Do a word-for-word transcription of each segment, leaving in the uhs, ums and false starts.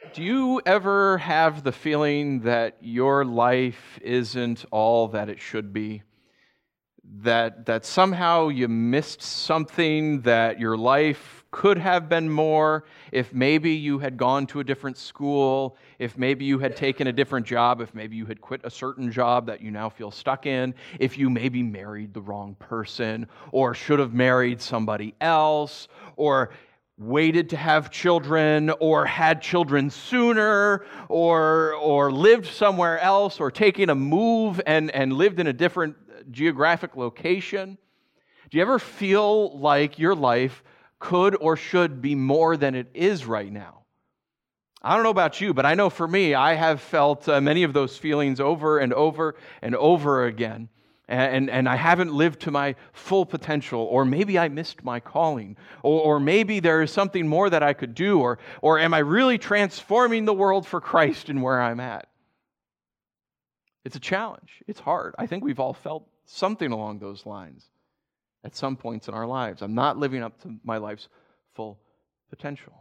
Do you ever have the feeling that your life isn't all that it should be? That, that somehow you missed something, that your life could have been more if maybe you had gone to a different school, if maybe you had taken a different job, if maybe you had quit a certain job that you now feel stuck in, if you maybe married the wrong person, or should have married somebody else, or waited to have children, or had children sooner, or or lived somewhere else, or taken a move and, and lived in a different geographic location. Do you ever feel like your life could or should be more than it is right now? I don't know about you, but I know for me, I have felt uh, many of those feelings over and over and over again. And, and I haven't lived to my full potential, or maybe I missed my calling, or, or maybe there is something more that I could do, or, or am I really transforming the world for Christ in where I'm at? It's a challenge. It's hard. I think we've all felt something along those lines at some points in our lives. I'm not living up to my life's full potential.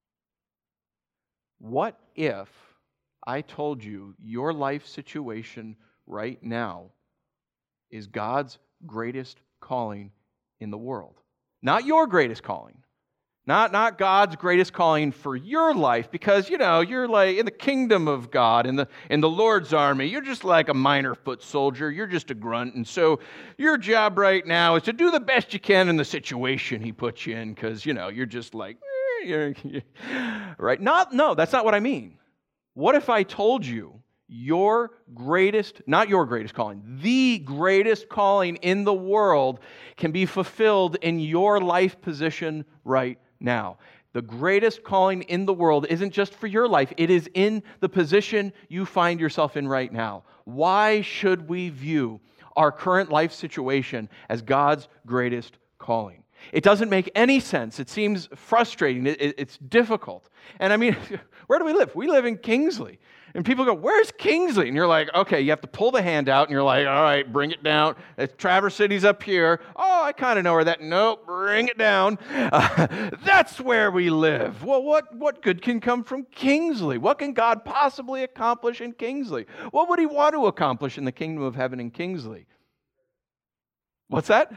What if I told you your life situation right now is God's greatest calling in the world? Not your greatest calling. Not, not God's greatest calling for your life, because, you know, you're like in the kingdom of God, in the, in the Lord's army. You're just like a minor foot soldier. You're just a grunt. And so your job right now is to do the best you can in the situation He puts you in, because, you know, you're just like, eh, you're, you're, right? Not, no, that's not what I mean. What if I told you your greatest, not your greatest calling, the greatest calling in the world can be fulfilled in your life position right now? The greatest calling in the world isn't just for your life, it is in the position you find yourself in right now. Why should we view our current life situation as God's greatest calling? It doesn't make any sense. It seems frustrating. It, it, it's difficult. And I mean, where do we live? We live in Kingsley. And people go, "Where's Kingsley?" And you're like, okay, you have to pull the hand out, and you're like, all right, bring it down. It's Traverse City's up here. Oh, I kind of know where that, nope, bring it down. Uh, that's where we live. Well, what, what good can come from Kingsley? What can God possibly accomplish in Kingsley? What would He want to accomplish in the kingdom of heaven in Kingsley? What's that?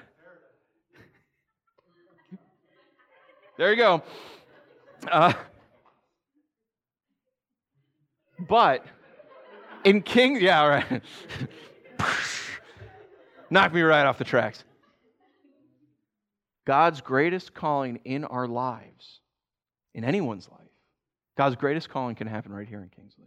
There you go. Uh, but in King, yeah, right. Knock me right off the tracks. God's greatest calling in our lives, in anyone's life, God's greatest calling can happen right here in Kingsley.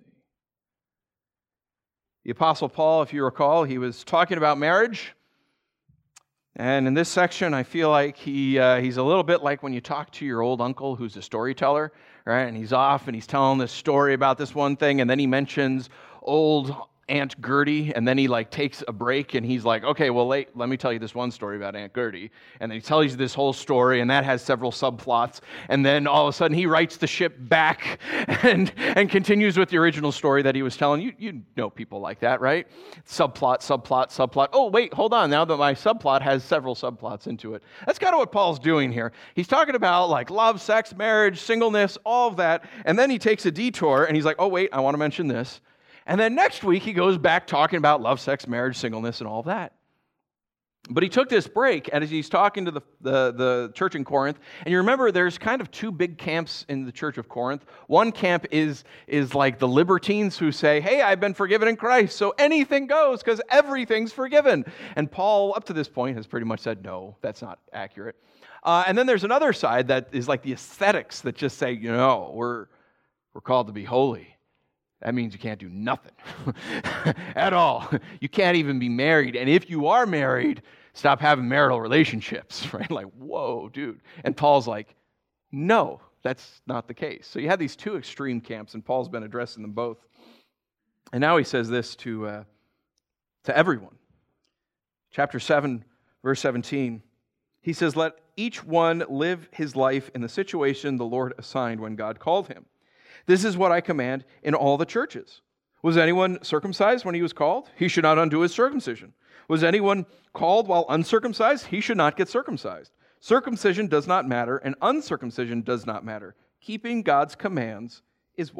The Apostle Paul, if you recall, he was talking about marriage. And in this section, I feel like he uh, he's a little bit like when you talk to your old uncle who's a storyteller, right? And he's off and he's telling this story about this one thing, and then he mentions old Aunt Gertie, and then he like takes a break, and he's like, okay, well, wait, let me tell you this one story about Aunt Gertie. And then he tells you this whole story, and that has several subplots. And then all of a sudden, he writes the ship back and and continues with the original story that he was telling. You you know people like that, right? Subplot, subplot, subplot. Oh, wait, hold on. Now that my subplot has several subplots into it. That's kind of what Paul's doing here. He's talking about like love, sex, marriage, singleness, all of that. And then he takes a detour, and he's like, oh, wait, I want to mention this. And then next week, he goes back talking about love, sex, marriage, singleness, and all of that. But he took this break, and as he's talking to the, the, the church in Corinth, and you remember there's kind of two big camps in the church of Corinth. One camp is, is like the libertines who say, hey, I've been forgiven in Christ, so anything goes because everything's forgiven. And Paul, up to this point, has pretty much said, no, that's not accurate. Uh, and then there's another side that is like the ascetics that just say, you know, we're we're called to be holy. That means you can't do nothing at all. You can't even be married. And if you are married, stop having marital relationships, right? Like, whoa, dude. And Paul's like, no, that's not the case. So you have these two extreme camps, and Paul's been addressing them both. And now he says this to, uh, to everyone. Chapter seven, verse seventeen. He says, let each one live his life in the situation the Lord assigned when God called him. This is what I command in all the churches. Was anyone circumcised when he was called? He should not undo his circumcision. Was anyone called while uncircumcised? He should not get circumcised. Circumcision does not matter, and uncircumcision does not matter. Keeping God's commands is what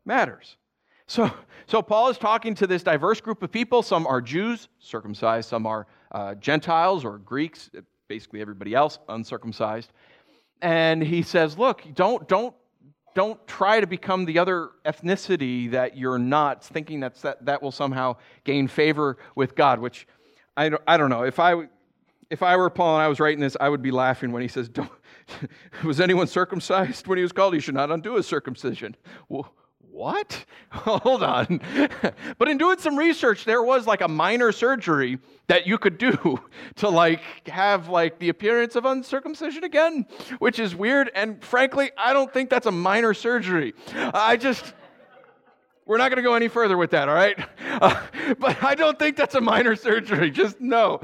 matters. So, so Paul is talking to this diverse group of people. Some are Jews, circumcised. Some are uh, Gentiles or Greeks, basically everybody else, uncircumcised. And he says, look, don't, don't, don't try to become the other ethnicity that you're not, thinking that's, that that will somehow gain favor with God, which I don't, I don't know. If I, if I were Paul and I was writing this, I would be laughing when he says, don't, was anyone circumcised when he was called? You should not undo his circumcision. Well, what? Hold on. But in doing some research, there was like a minor surgery that you could do to like have like the appearance of uncircumcision again, which is weird. And frankly, I don't think that's a minor surgery. I just, we're not going to go any further with that, all right? Uh, but I don't think that's a minor surgery. Just no.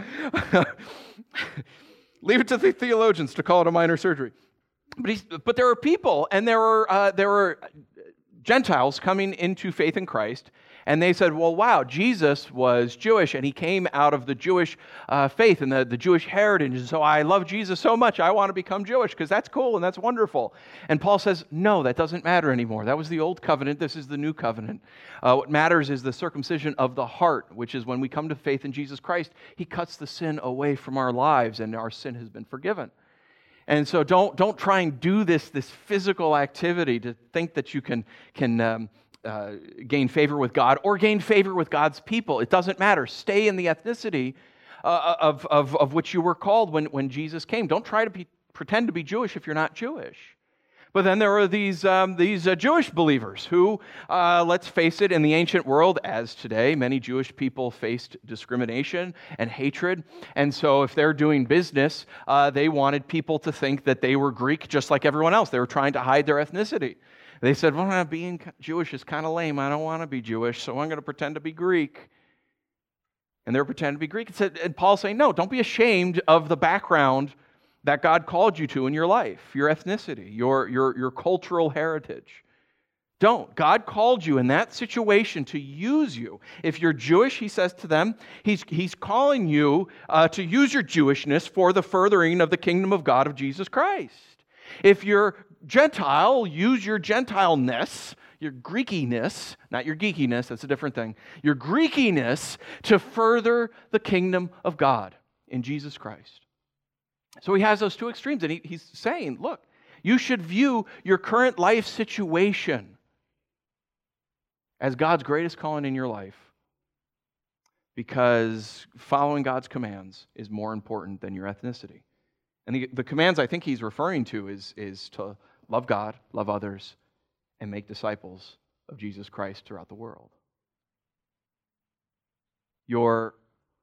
Leave it to the theologians to call it a minor surgery. But he's, but there are people, and there were uh, there were Gentiles coming into faith in Christ, and they said, well, wow, Jesus was Jewish, and he came out of the Jewish uh, faith and the, the Jewish heritage, and so I love Jesus so much, I want to become Jewish, because that's cool and that's wonderful. And Paul says, no, that doesn't matter anymore. That was the old covenant, this is the new covenant. Uh, what matters is the circumcision of the heart, which is when we come to faith in Jesus Christ, he cuts the sin away from our lives, and our sin has been forgiven. And so don't don't try and do this this physical activity to think that you can can um, uh, gain favor with God or gain favor with God's people. It doesn't matter. Stay in the ethnicity uh, of, of of which you were called when when Jesus came. Don't try to be, pretend to be Jewish if you're not Jewish. But then there are these um, these uh, Jewish believers who, uh, let's face it, in the ancient world, as today, many Jewish people faced discrimination and hatred. And so if they're doing business, uh, they wanted people to think that they were Greek just like everyone else. They were trying to hide their ethnicity. They said, well, being Jewish is kind of lame. I don't want to be Jewish, so I'm going to pretend to be Greek. And they're pretending to be Greek. And Paul's saying, no, don't be ashamed of the background that God called you to in your life, your ethnicity, your, your, your cultural heritage. Don't. God called you in that situation to use you. If you're Jewish, he says to them, he's, he's calling you uh, to use your Jewishness for the furthering of the kingdom of God of Jesus Christ. If you're Gentile, use your Gentileness, your Greekiness, not your geekiness, that's a different thing, your Greekiness to further the kingdom of God in Jesus Christ. So he has those two extremes, and he, he's saying, look, you should view your current life situation as God's greatest calling in your life, because following God's commands is more important than your ethnicity. And the, the commands I think he's referring to is, is to love God, love others, and make disciples of Jesus Christ throughout the world. Your,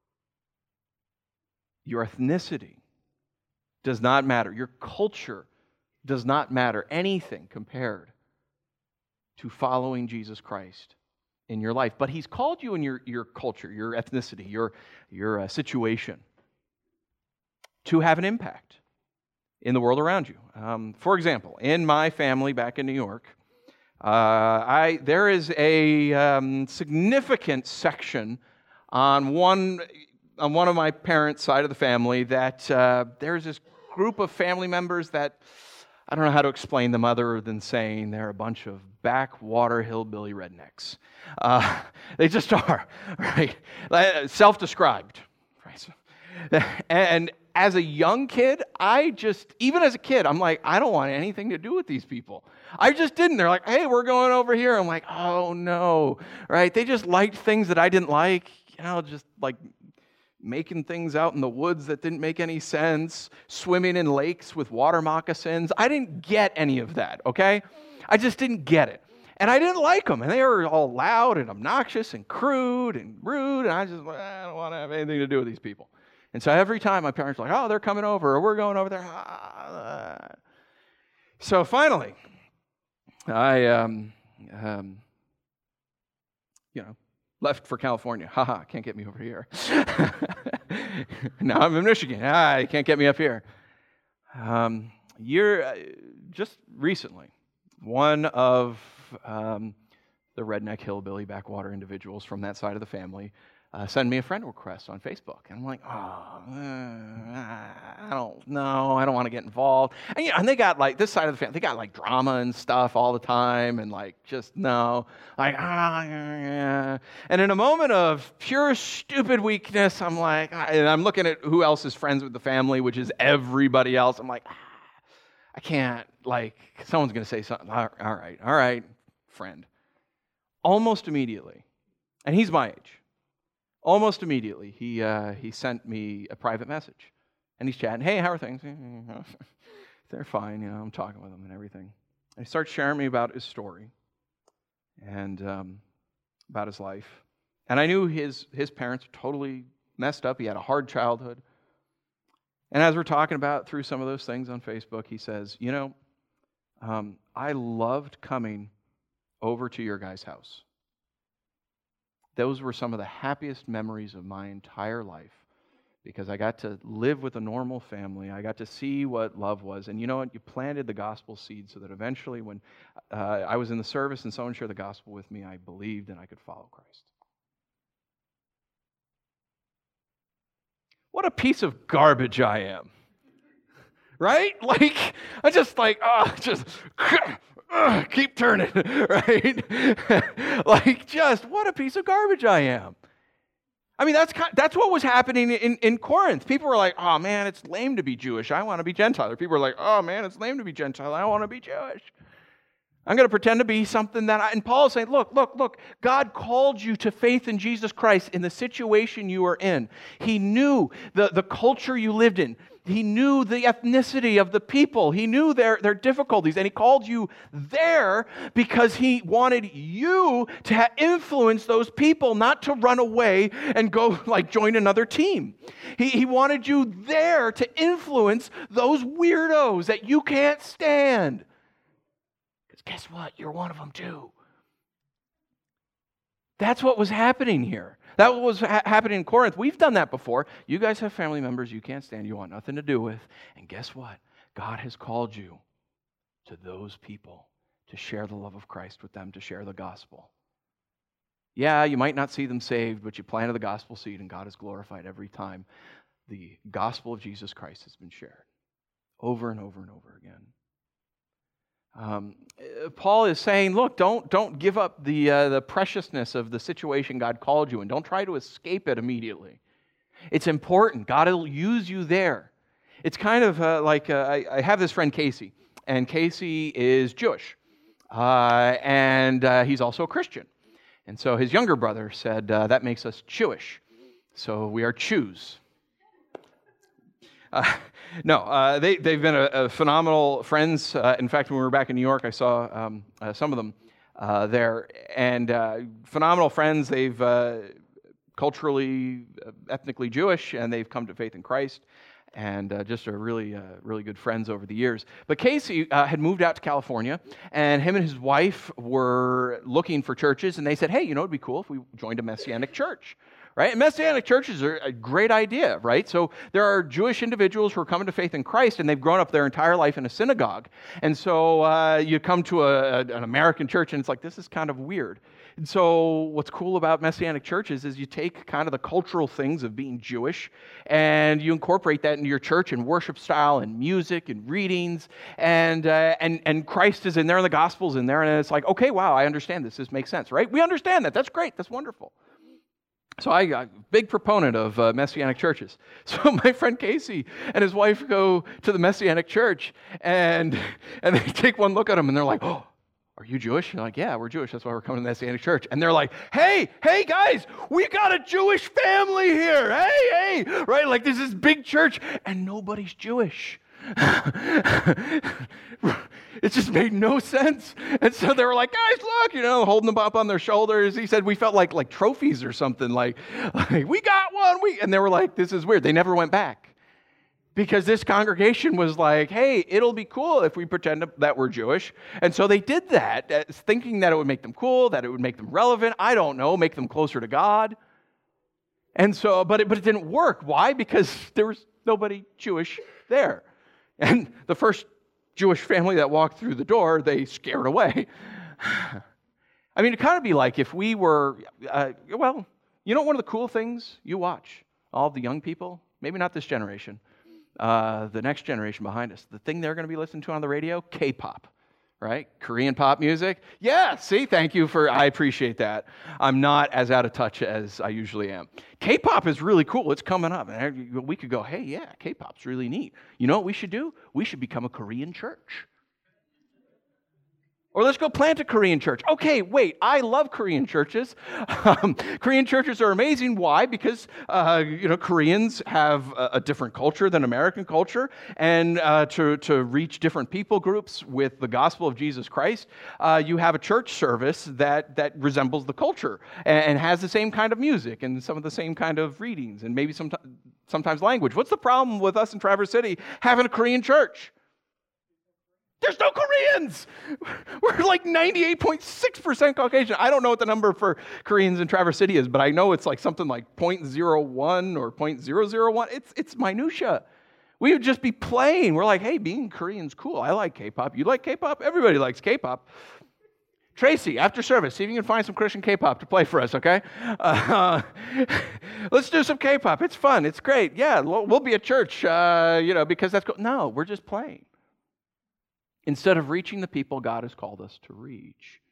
your ethnicity does not matter. Your culture does not matter anything compared to following Jesus Christ in your life. But he's called you in your, your culture, your ethnicity, your, your uh, situation to have an impact in the world around you. Um, for example, in my family back in New York, uh, I there is a um, significant section on one on one of my parents' side of the family that uh, there's this group of family members that I don't know how to explain them other than saying they're a bunch of backwater hillbilly rednecks. Uh, they just are, right? Self-described, right? And as a young kid, I just, even as a kid, I'm like, I don't want anything to do with these people. I just didn't. They're like, hey, we're going over here. I'm like, oh no, right? They just liked things that I didn't like, you know, just like making things out in the woods that didn't make any sense, swimming in lakes with water moccasins. I didn't get any of that, okay? I just didn't get it. And I didn't like them. And they were all loud and obnoxious and crude and rude. And I just, I don't want to have anything to do with these people. And so every time my parents were like, oh, they're coming over, or we're going over there. So finally, I, um, um, you know, left for California. Haha, can't get me over here. Now I'm in Michigan. Ah, you can't get me up here. Um, year, uh, just recently, one of um, the redneck hillbilly backwater individuals from that side of the family uh, send me a friend request on Facebook. And I'm like, oh, uh, I don't know. I don't want to get involved. And, you know, and they got like, this side of the family, they got like drama and stuff all the time. And like, just no. Like, ah, yeah. And in a moment of pure stupid weakness, I'm like, and I'm looking at who else is friends with the family, which is everybody else. I'm like, ah, I can't, like, someone's going to say something. All right, all right, friend. Almost immediately, and he's my age, almost immediately, he uh, he sent me a private message. And he's chatting, hey, how are things? They're fine, you know, I'm talking with him and everything. And he starts sharing me about his story and um, about his life. And I knew his his parents were totally messed up. He had a hard childhood. And as we're talking about through some of those things on Facebook, he says, you know, um, I loved coming over to your guys' house. Those were some of the happiest memories of my entire life because I got to live with a normal family. I got to see what love was. And you know what? You planted the gospel seed so that eventually when uh, I was in the service and someone shared the gospel with me, I believed and I could follow Christ. What a piece of garbage I am. Right? Like, I just like, oh, just uh, keep turning, right? Like, just what a piece of garbage I am. I mean, that's kind, that's what was happening in, in Corinth. People were like, oh, man, it's lame to be Jewish. I want to be Gentile. Or people were like, oh, man, it's lame to be Gentile. I want to be Jewish. I'm going to pretend to be something that I... And Paul is saying, look, look, look. God called you to faith in Jesus Christ in the situation you are in. He knew the, the culture you lived in. He knew the ethnicity of the people. He knew their, their difficulties. And he called you there because he wanted you to ha- influence those people, not to run away and go like join another team. He, he wanted you there to influence those weirdos that you can't stand. Because guess what? You're one of them too. That's what was happening here. That was ha- happening in Corinth. We've done that before. You guys have family members you can't stand, you want nothing to do with. And guess what? God has called you to those people to share the love of Christ with them, to share the gospel. Yeah, you might not see them saved, but you planted the gospel seed and God is glorified every time the gospel of Jesus Christ has been shared over and over and over again. Um, Paul is saying, look, don't don't give up the uh, the preciousness of the situation God called you in. Don't try to escape it immediately. It's important. God will use you there. It's kind of uh, like uh, I, I have this friend Casey, and Casey is Jewish, uh, and uh, he's also a Christian. And so his younger brother said, uh, that makes us Jewish. So we are Jews. Uh, no, uh, they, they've been a, a phenomenal friends. Uh, in fact, when we were back in New York, I saw um, uh, some of them uh, there. And uh, phenomenal friends. They've uh, culturally, uh, ethnically Jewish, and they've come to faith in Christ. And uh, just are really, uh, really good friends over the years. But Casey uh, had moved out to California, and him and his wife were looking for churches, and they said, hey, you know, it'd be cool if we joined a Messianic church. Right? And Messianic churches are a great idea, right? So there are Jewish individuals who are coming to faith in Christ, and they've grown up their entire life in a synagogue. And so uh, you come to a, an American church, and it's like, this is kind of weird. And so what's cool about Messianic churches is you take kind of the cultural things of being Jewish, and you incorporate that into your church and worship style and music and readings, and uh, and and Christ is in there, and the gospel's in there, and it's like, okay, wow, I understand this. This makes sense, right? We understand that. That's great. That's wonderful. So I got a big proponent of uh, Messianic churches. So my friend Casey and his wife go to the Messianic church, and and they take one look at him, and they're like, oh, are you Jewish? And they're like, yeah, we're Jewish. That's why we're coming to the Messianic church. And they're like, hey, hey, guys, we got a Jewish family here. Hey, hey, right? Like this is big church, and nobody's Jewish. It just made no sense. And so they were like, guys, look, you know, holding them up on their shoulders. He said we felt like like trophies or something, like, like we got one. We And they were like, this is weird. They never went back because this congregation was like, hey, it'll be cool if we pretend that we're Jewish. And so they did that, thinking that it would make them cool, that it would make them relevant. I don't know, make them closer to God. And so, but it, but it didn't work. Why? Because there was nobody Jewish there. And the first Jewish family that walked through the door, they scared away. I mean, it'd kind of be like if we were, uh, well, You know, one of the cool things you watch, all of the young people, maybe not this generation, uh, the next generation behind us, the thing they're going to be listening to on the radio, K-pop, right? Korean pop music. Yeah, see, thank you for, I appreciate that. I'm not as out of touch as I usually am. K-pop is really cool. It's coming up. And we could go, hey, yeah, K-pop's really neat. You know what we should do? We should become a Korean church. Or let's go plant a Korean church. Okay, wait, I love Korean churches. Um, Korean churches are amazing. Why? Because, uh, you know, Koreans have a, a different culture than American culture. And uh, to, to reach different people groups with the gospel of Jesus Christ, uh, you have a church service that, that resembles the culture and, and has the same kind of music and some of the same kind of readings and maybe some, sometimes language. What's the problem with us in Traverse City having a Korean church? There's no Koreans. We're like ninety-eight point six percent Caucasian. I don't know what the number for Koreans in Traverse City is, but I know it's like something like zero point zero one or zero point zero zero one. It's, it's minutia. We would just be playing. We're like, hey, being Korean's cool. I like K-pop. You like K-pop? Everybody likes K-pop. Tracy, after service, see if you can find some Christian K-pop to play for us, okay? Uh, let's do some K-pop. It's fun. It's great. Yeah, we'll be at church, uh, you know, because that's cool. No, we're just playing. Instead of reaching the people God has called us to reach.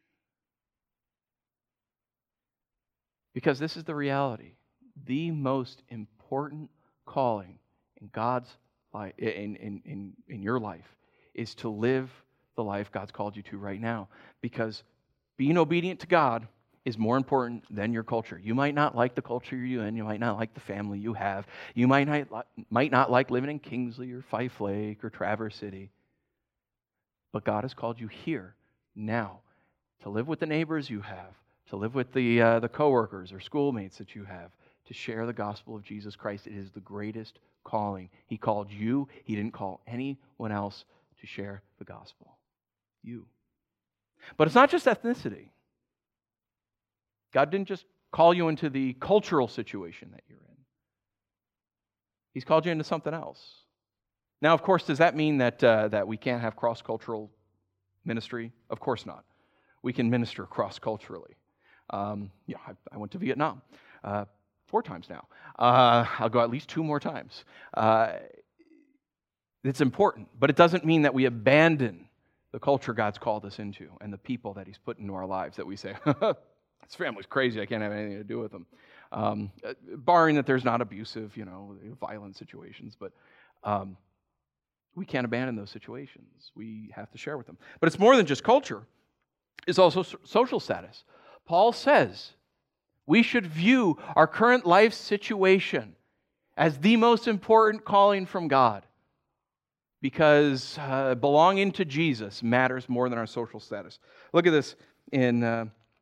Because this is the reality. The most important calling in God's life, in, in, in, in your life, is to live the life God's called you to right now. Because being obedient to God is more important than your culture. You might not like the culture you're in. You might not like the family you have. You might not, might not like living in Kingsley or Fife Lake or Traverse City. But God has called you here, now, to live with the neighbors you have, to live with the, uh, the coworkers or schoolmates that you have, to share the gospel of Jesus Christ. It is the greatest calling. He called you. He didn't call anyone else to share the gospel. You. But it's not just ethnicity. God didn't just call you into the cultural situation that you're in. He's called you into something else. Now, of course, does that mean that uh, that we can't have cross-cultural ministry? Of course not. We can minister cross-culturally. Um, yeah, I, I went to Vietnam uh, four times now. Uh, I'll go at least two more times. Uh, it's important, but it doesn't mean that we abandon the culture God's called us into and the people that He's put into our lives that we say, this family's crazy, I can't have anything to do with them. Um, barring that there's not abusive, you know, violent situations, but um, we can't abandon those situations. We have to share with them. But it's more than just culture. It's also social status. Paul says we should view our current life situation as the most important calling from God because uh, belonging to Jesus matters more than our social status. Look at this in uh,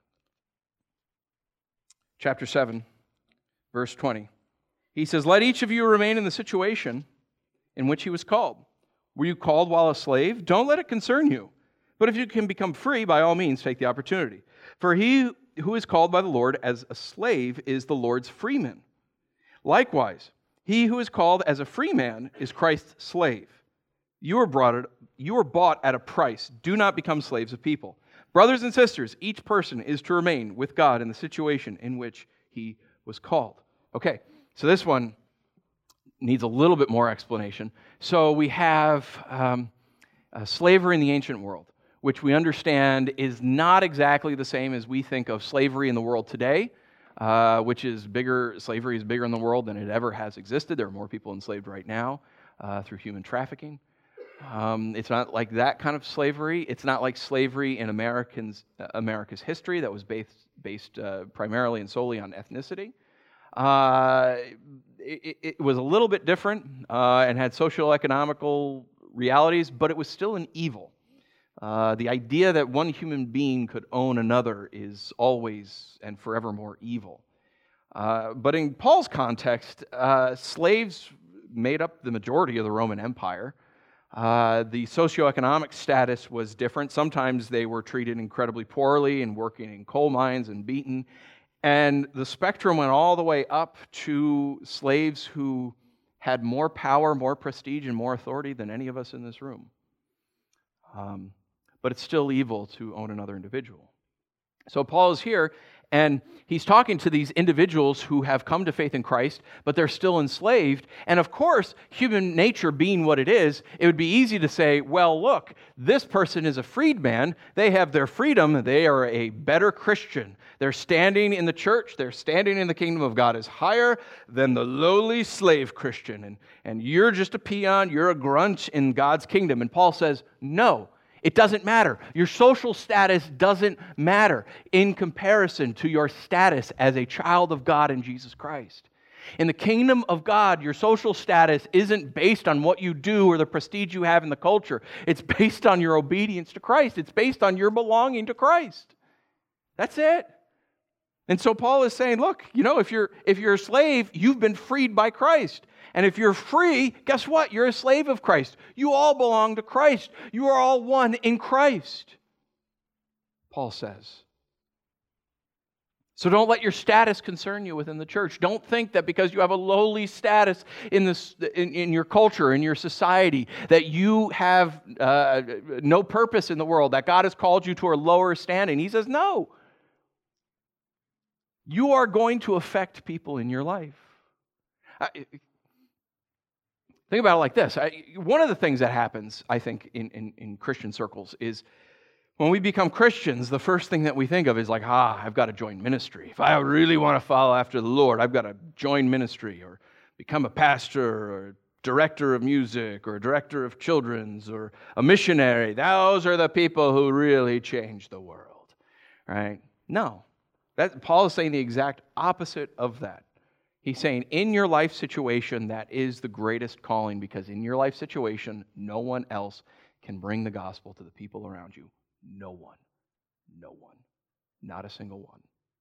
chapter seven, verse twenty. He says, "Let each of you remain in the situation in which he was called. Were you called while a slave? Don't let it concern you. But if you can become free, by all means, take the opportunity. For he who is called by the Lord as a slave is the Lord's freeman. Likewise, he who is called as a free man is Christ's slave. You are brought, you are bought at a price. Do not become slaves of people. Brothers and sisters, each person is to remain with God in the situation in which he was called." Okay, so this one needs a little bit more explanation. So we have um, uh, slavery in the ancient world, which we understand is not exactly the same as we think of slavery in the world today, uh, which is bigger, slavery is bigger in the world than it ever has existed. There are more people enslaved right now uh, through human trafficking. Um, it's not like that kind of slavery. It's not like slavery in Americans, uh, America's history that was based, based uh, primarily and solely on ethnicity. Uh, it, it was a little bit different uh, and had socioeconomical realities, but it was still an evil. Uh, the idea that one human being could own another is always and forevermore evil. Uh, but in Paul's context, uh, slaves made up the majority of the Roman Empire. Uh, the socioeconomic status was different. Sometimes they were treated incredibly poorly and working in coal mines and beaten. And the spectrum went all the way up to slaves who had more power, more prestige, and more authority than any of us in this room. Um, but it's still evil to own another individual. So Paul is here, And he's talking to these individuals who have come to faith in Christ, but they're still enslaved. And of course, human nature being what it is, it would be easy to say, well, look, this person is a freedman. They have their freedom. They are a better Christian. They're standing in the church. They're standing in the kingdom of God is higher than the lowly slave Christian. And, and you're just a peon. You're a grunt in God's kingdom. And Paul says, no. It doesn't matter. Your social status doesn't matter in comparison to your status as a child of God in Jesus Christ. In the kingdom of God, your social status isn't based on what you do or the prestige you have in the culture. It's based on your obedience to Christ. It's based on your belonging to Christ. That's it. And so Paul is saying, look, you know, if you're if you're a slave, you've been freed by Christ. And if you're free, guess what? You're a slave of Christ. You all belong to Christ. You are all one in Christ, Paul says. So don't let your status concern you within the church. Don't think that because you have a lowly status in this in, in your culture, in your society, that you have uh, no purpose in the world, that God has called you to a lower standing. He says, no. You are going to affect people in your life. I, Think about it like this. I, one of the things that happens, I think, in, in, in Christian circles is when we become Christians, the first thing that we think of is like, ah, I've got to join ministry. If I really want to follow after the Lord, I've got to join ministry or become a pastor or a director of music or a director of children's or a missionary. Those are the people who really change the world, right? No. That, Paul is saying the exact opposite of that. He's saying, in your life situation, that is the greatest calling, because in your life situation, no one else can bring the gospel to the people around you. No one. No one. Not a single one.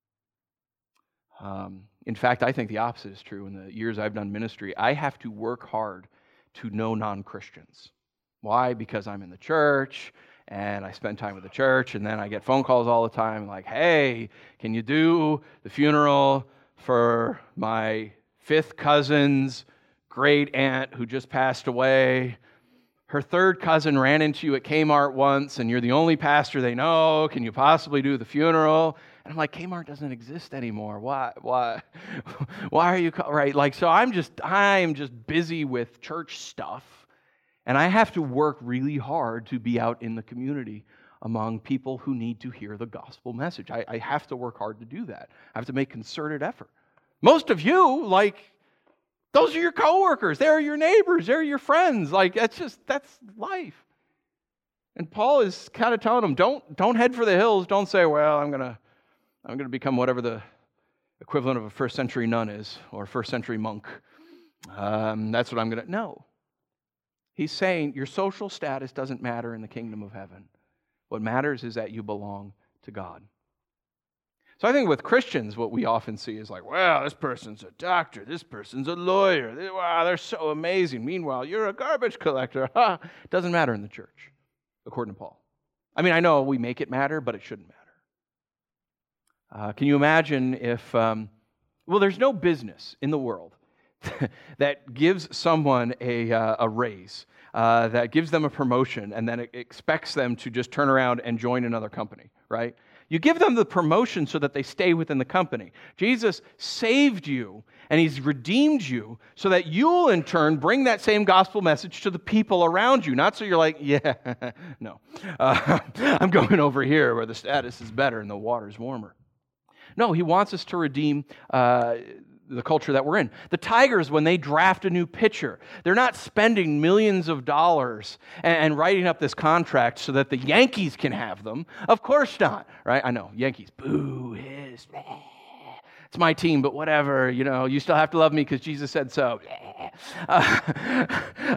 Um, in fact, I think the opposite is true. In the years I've done ministry, I have to work hard to know non-Christians. Why? Because I'm in the church, and I spend time with the church, and then I get phone calls all the time like, hey, can you do the funeral for my fifth cousin's great aunt who just passed away? Her third cousin ran into you at Kmart once, and you're the only pastor they know. Can you possibly do the funeral? And I'm like, Kmart doesn't exist anymore. Why? Why? Why are you right? Like, so I'm just I'm just busy with church stuff, and I have to work really hard to be out in the community among people who need to hear the gospel message. I, I have to work hard to do that. I have to make concerted effort. Most of you, like, those are your coworkers. They're your neighbors. They're your friends. Like, that's just, that's life. And Paul is kind of telling them, don't, don't head for the hills. Don't say, well, I'm going to I'm going to become whatever the equivalent of a first century nun is, or a first century monk. Um, that's what I'm going to, no. He's saying your social status doesn't matter in the kingdom of heaven. What matters is that you belong to God. So I think with Christians, what we often see is like, wow, this person's a doctor, this person's a lawyer. They, wow, they're so amazing. Meanwhile, you're a garbage collector. Ha! It doesn't matter in the church, according to Paul. I mean, I know we make it matter, but it shouldn't matter. Uh, can you imagine if, um, well, there's no business in the world that gives someone a, uh, a raise, uh, that gives them a promotion, and then it expects them to just turn around and join another company, right? You give them the promotion so that they stay within the company. Jesus saved you, and He's redeemed you so that you'll, in turn, bring that same gospel message to the people around you. Not so you're like, yeah, no, uh, I'm going over here where the status is better and the water's warmer. No, He wants us to redeem uh, the culture that we're in. The Tigers, when they draft a new pitcher, they're not spending millions of dollars and, and writing up this contract so that the Yankees can have them. Of course not, right? I know, Yankees, boo, hiss, bleh. It's my team, but whatever, you know, you still have to love me because Jesus said so. Uh,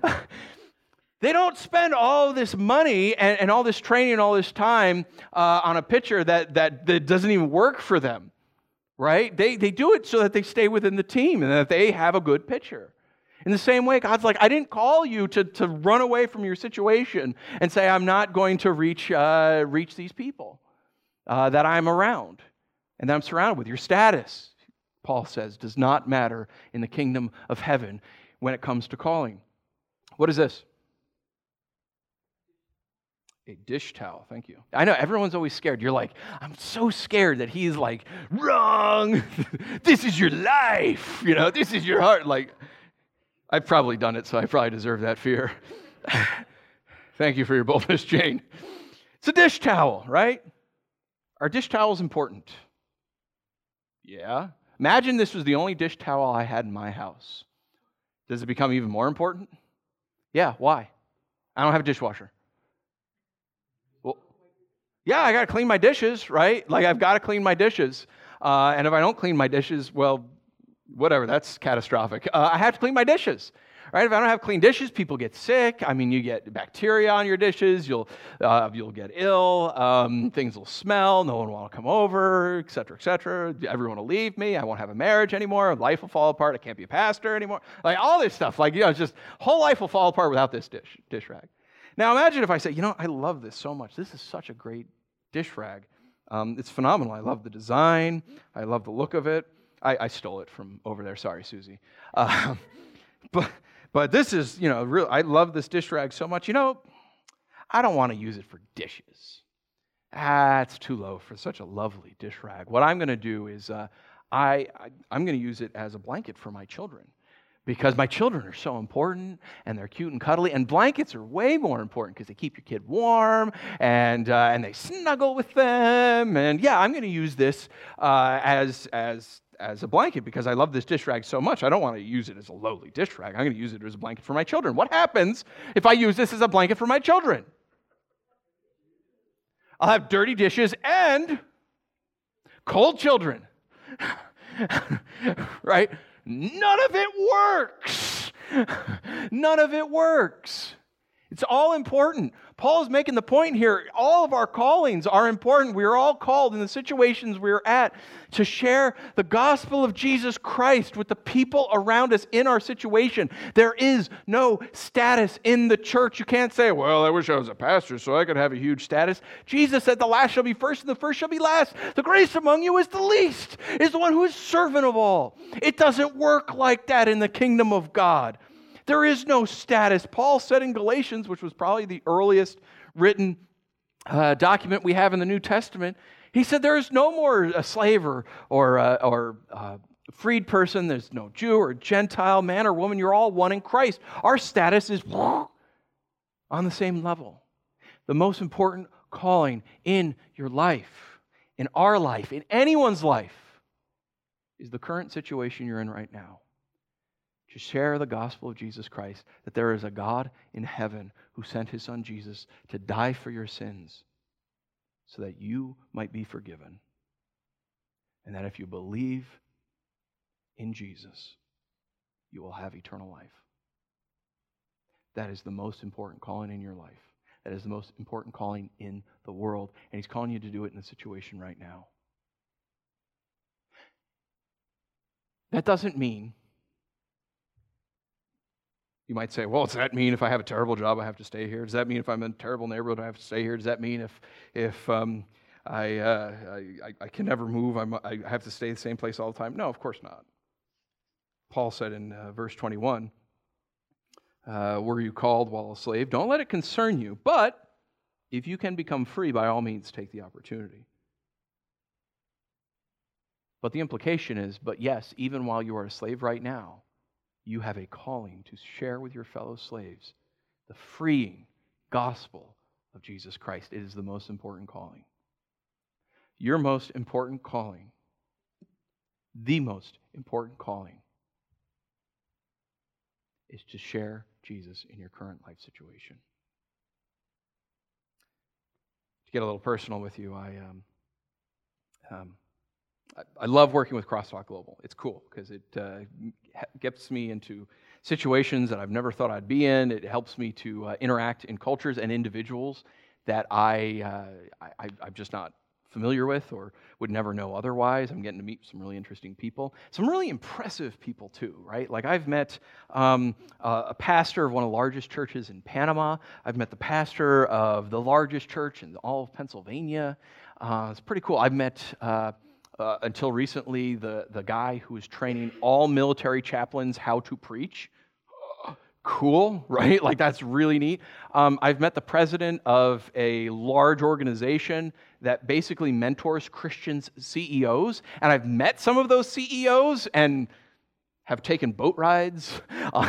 They don't spend all this money and, and all this training and all this time uh, on a pitcher that, that, that doesn't even work for them, right? They, they do it so that they stay within the team and that they have a good pitcher. In the same way, God's like, I didn't call you to, to run away from your situation and say, I'm not going to reach, uh, reach these people uh, that I'm around and that I'm surrounded with. Your status, Paul says, does not matter in the kingdom of heaven when it comes to calling. What is this? A dish towel, thank you. I know, everyone's always scared. You're like, I'm so scared that he's like, wrong. This is your life. You know, this is your heart. Like, I've probably done it, so I probably deserve that fear. Thank you for your boldness, Jane. It's a dish towel, right? Are dish towels important? Yeah. Imagine this was the only dish towel I had in my house. Does it become even more important? Yeah, why? I don't have a dishwasher. Well, yeah, I got to clean my dishes, right? Like, I've got to clean my dishes. Uh, and if I don't clean my dishes, well, whatever, that's catastrophic. Uh, I have to clean my dishes. Right? If I don't have clean dishes, people get sick. I mean, you get bacteria on your dishes. You'll uh, you'll get ill. Um, things will smell. No one will want to come over, et cetera, et cetera. Everyone will leave me. I won't have a marriage anymore. Life will fall apart. I can't be a pastor anymore. Like, all this stuff. Like, you know, it's just whole life will fall apart without this dish dish rag. Now, imagine if I say, you know, I love this so much. This is such a great dish rag. Um, it's phenomenal. I love the design. I love the look of it. I, I stole it from over there. Sorry, Susie. Uh, but. But this is, you know, real. I love this dish rag so much. You know, I don't want to use it for dishes. Ah, it's too low for such a lovely dish rag. What I'm going to do is uh, I, I, I'm going to use it as a blanket for my children, because my children are so important, and they're cute and cuddly, and blankets are way more important because they keep your kid warm, and uh, and they snuggle with them. And yeah, I'm going to use this uh, as as as a blanket because I love this dish rag so much. I don't want to use it as a lowly dish rag. I'm going to use it as a blanket for my children. What happens if I use this as a blanket for my children? I'll have dirty dishes and cold children. Right? None of it works. None of it works. It's all important. Paul is making the point here, all of our callings are important. We are all called in the situations we're at to share the gospel of Jesus Christ with the people around us in our situation. There is no status in the church. You can't say, well, I wish I was a pastor so I could have a huge status. Jesus said the last shall be first and the first shall be last. The greatest among you is the least, is the one who is servant of all. It doesn't work like that in the kingdom of God. There is no status. Paul said in Galatians, which was probably the earliest written uh, document we have in the New Testament, he said there is no more a slave or, or, uh, or uh, freed person. There's no Jew or Gentile, man or woman. You're all one in Christ. Our status is on the same level. The most important calling in your life, in our life, in anyone's life, is the current situation you're in right now. To share the gospel of Jesus Christ, that there is a God in heaven who sent his son Jesus to die for your sins so that you might be forgiven. And that if you believe in Jesus, you will have eternal life. That is the most important calling in your life. That is the most important calling in the world. And he's calling you to do it in the situation right now. That doesn't mean, you might say, well, does that mean if I have a terrible job, I have to stay here? Does that mean if I'm in a terrible neighborhood, I have to stay here? Does that mean if if um, I, uh, I I can never move, I'm, I have to stay the same place all the time? No, of course not. Paul said in uh, verse twenty-one, uh, were you called while a slave? Don't let it concern you, but if you can become free, by all means, take the opportunity. But the implication is, but yes, even while you are a slave right now, you have a calling to share with your fellow slaves the freeing gospel of Jesus Christ. It is the most important calling. Your most important calling, the most important calling, is to share Jesus in your current life situation. To get a little personal with you, I um, um, I love working with Crosstalk Global. It's cool because it uh, gets me into situations that I've never thought I'd be in. It helps me to uh, interact in cultures and individuals that I, uh, I, I'm just not familiar with or would never know otherwise. I'm getting to meet some really interesting people. Some really impressive people too, right? Like I've met um, uh, a pastor of one of the largest churches in Panama. I've met the pastor of the largest church in all of Pennsylvania. Uh, it's pretty cool. I've met... Uh, Uh, until recently, the, the guy who was training all military chaplains how to preach. cool, right? Like, that's really neat. Um, I've met the president of a large organization that basically mentors Christians C E Os, and I've met some of those C E Os and have taken boat rides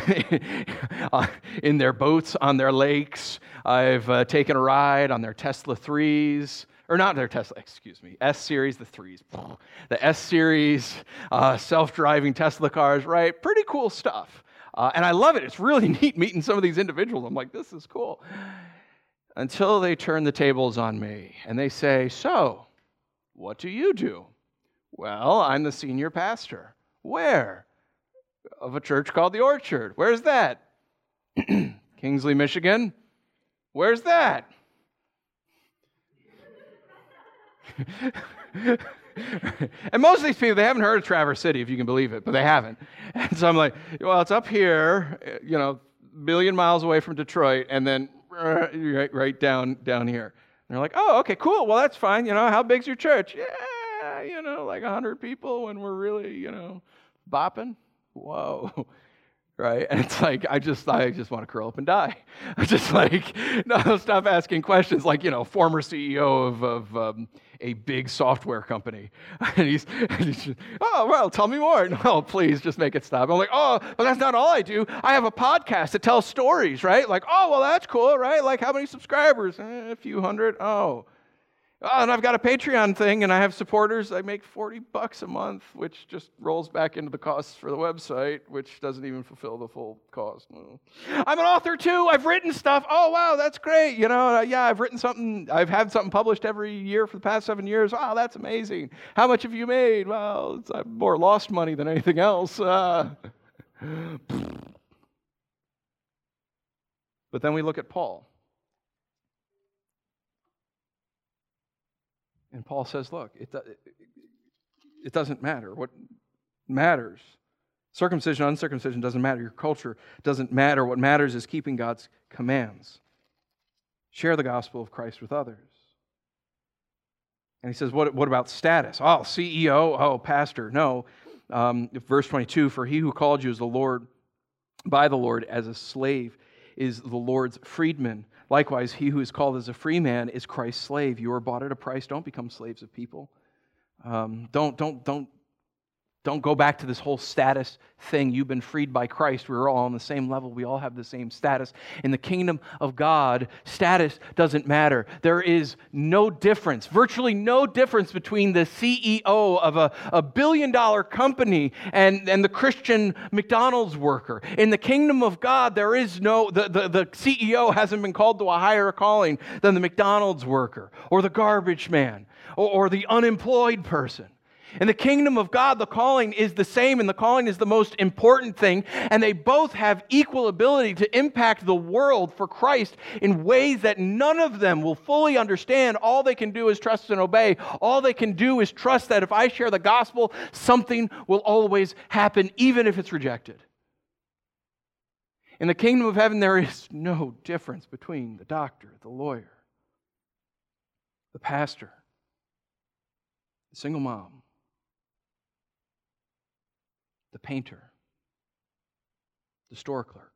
in their boats on their lakes. I've uh, taken a ride on their Tesla threes, or not their Tesla, excuse me, S-Series, the threes. The S-Series, uh, self-driving Tesla cars, right? Pretty cool stuff. Uh, and I love it. It's really neat meeting some of these individuals. I'm like, this is cool. Until they turn the tables on me and they say, so, what do you do? Well, I'm the senior pastor. Where? Of a church called The Orchard. Where's that? Kingsley, Michigan. Where's that? And most of these people, they haven't heard of Traverse City, if you can believe it, but they haven't. And so I'm like, well, it's up here, you know, a billion miles away from Detroit, and then right, right down, down here. And they're like, oh, okay, cool. Well, that's fine. You know, how big's your church? Yeah, you know, like one hundred people when we're really, you know, bopping. Whoa. Right? And it's like, I just I just want to curl up and die. I'm just like, no, stop asking questions. Like, you know, former C E O of, of um, a big software company. And he's, and he's just, oh, well, tell me more. No, please, just make it stop. I'm like, oh, but that's not all I do. I have a podcast that tells stories, right? Like, oh, well, that's cool, right? Like, how many subscribers? Eh, a few hundred. Oh. Oh, and I've got a Patreon thing, and I have supporters. I make forty bucks a month, which just rolls back into the costs for the website, which doesn't even fulfill the full cost. I'm an author, too. I've written stuff. Oh, wow, that's great. You know, uh, yeah, I've written something. I've had something published every year for the past seven years. Wow, that's amazing. How much have you made? Well, it's, I've more lost money than anything else. Uh, but then we look at Paul. And Paul says, look, it, it doesn't matter. What matters, circumcision, uncircumcision doesn't matter. Your culture doesn't matter. What matters is keeping God's commands. Share the gospel of Christ with others. And he says, what, what about status? Oh, C E O, oh, pastor. No. Um, verse twenty-two, for he who called you is the Lord, by the Lord as a slave, is the Lord's freedman. Likewise, he who is called as a free man is Christ's slave. You are bought at a price. Don't become slaves of people. Um, don't, don't, don't, don't go back to this whole status thing. You've been freed by Christ. We're all on the same level. We all have the same status. In the kingdom of God, status doesn't matter. There is no difference, virtually no difference between the C E O of a, a billion-dollar company and, and the Christian McDonald's worker. In the kingdom of God, there is no, the, the, the C E O hasn't been called to a higher calling than the McDonald's worker or the garbage man or, or the unemployed person. In the kingdom of God, the calling is the same, and the calling is the most important thing, and they both have equal ability to impact the world for Christ in ways that none of them will fully understand. All they can do is trust and obey. All they can do is trust that if I share the gospel, something will always happen, even if it's rejected. In the kingdom of heaven, there is no difference between the doctor, the lawyer, the pastor, the single mom, the painter, the store clerk.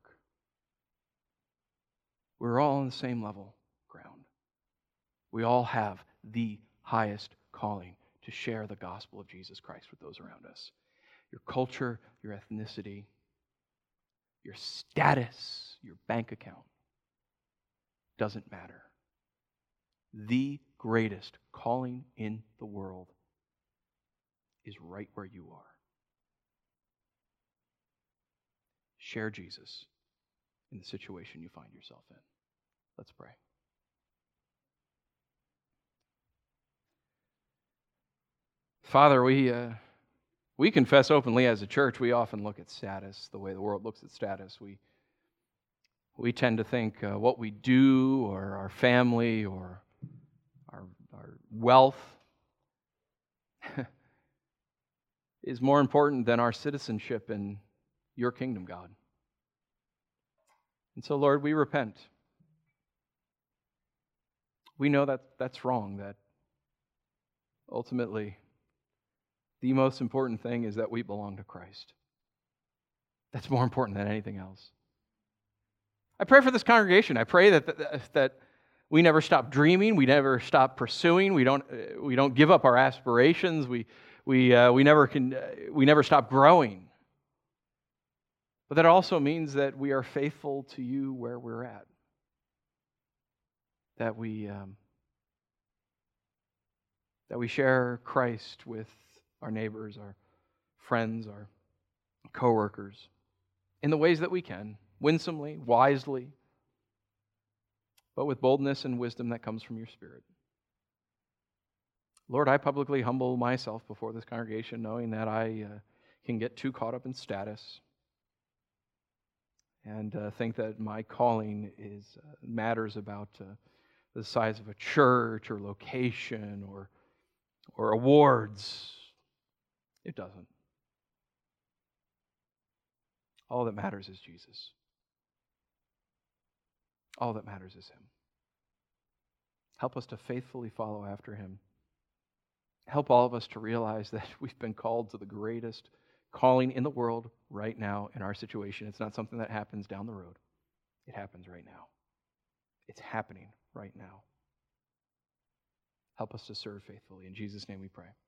We're all on the same level ground. We all have the highest calling to share the gospel of Jesus Christ with those around us. Your culture, your ethnicity, your status, your bank account doesn't matter. The greatest calling in the world is right where you are. Share Jesus in the situation you find yourself in. Let's pray. Father, we uh, we confess openly as a church. We often look at status the way the world looks at status. We we tend to think uh, what we do, or our family, or our our wealth is more important than our citizenship in your kingdom, God. And so, Lord, we repent. We know that that's wrong, that ultimately the most important thing is that we belong to Christ. That's more important than anything else. I pray for this congregation. I pray that, that, that we never stop dreaming. We never stop pursuing. We don't, we don't give up our aspirations. We, we, uh, we, never can, uh, we never stop growing. But that also means that we are faithful to you where we're at. That we, um, that we share Christ with our neighbors, our friends, our coworkers, in the ways that we can, winsomely, wisely, but with boldness and wisdom that comes from your Spirit. Lord, I publicly humble myself before this congregation, knowing that I uh, can get too caught up in status and uh, think that my calling is uh, matters about uh, the size of a church or location or or awards. It doesn't. All that matters is Jesus. All that matters is Him. Help us to faithfully follow after Him. Help all of us to realize that we've been called to the greatest calling in the world right now in our situation. It's not something that happens down the road. It happens right now. It's happening right now. Help us to serve faithfully. In Jesus' name we pray.